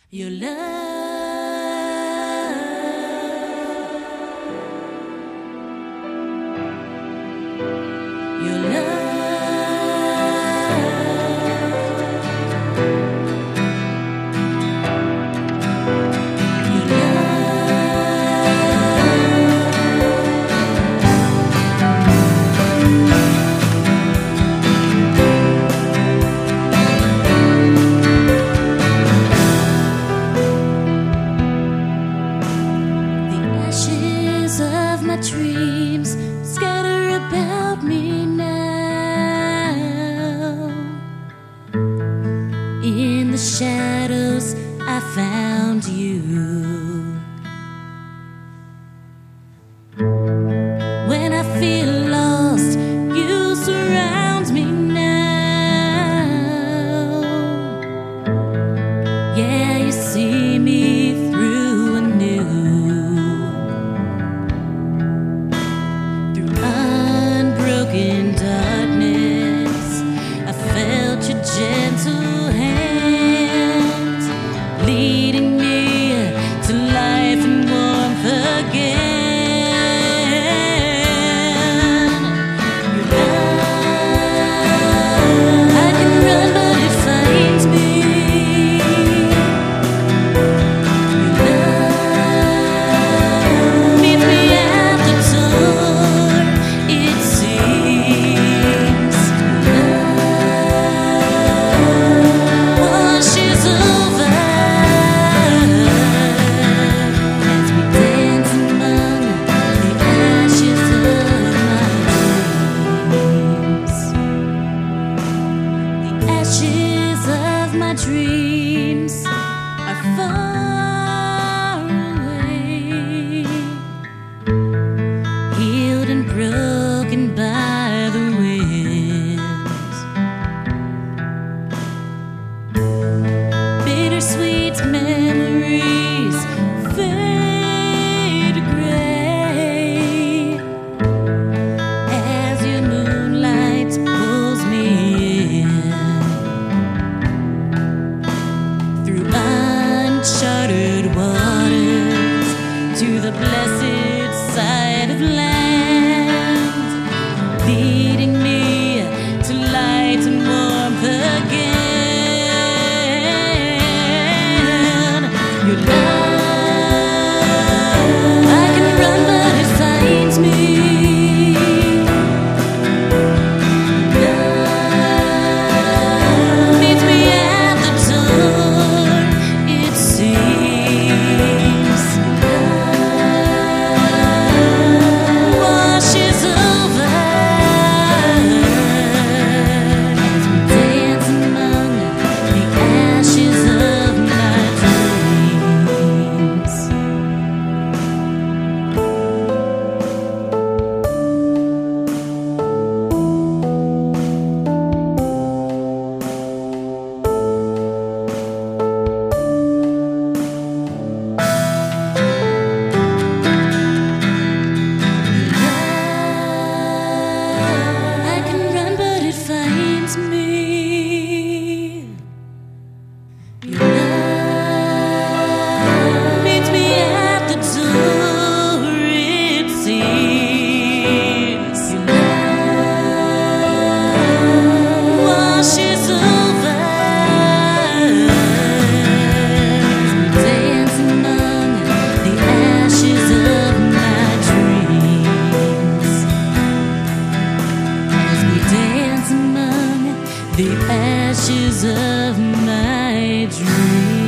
Your love, your love, your of my dreams scatter about me now. In the shadows I found you. When I feel lost, you surround me now. Yeah, you see me through anew. In darkness, I felt your gentle hand leading me to life and warmth again. Your love, I can run, but it finds me. Your love meets me at the door. It seems washes over as we dance among the ashes of my dreams. The ashes of my dreams are far away, healed and broken by the winds. Bittersweet memories fade to gray as your moonlight pulls me in through uncharted waters to the blessed side of land, leading me to light and warmth again. Your love, I can run, but it finds me. Love meets me at the door. It seems love washes over as we dance among the ashes of my dreams. I can run, but it finds me. Your love meets me at the door. It seems your love washes over as we dance among the ashes of my dreams. As we dance among the ashes of my dreams.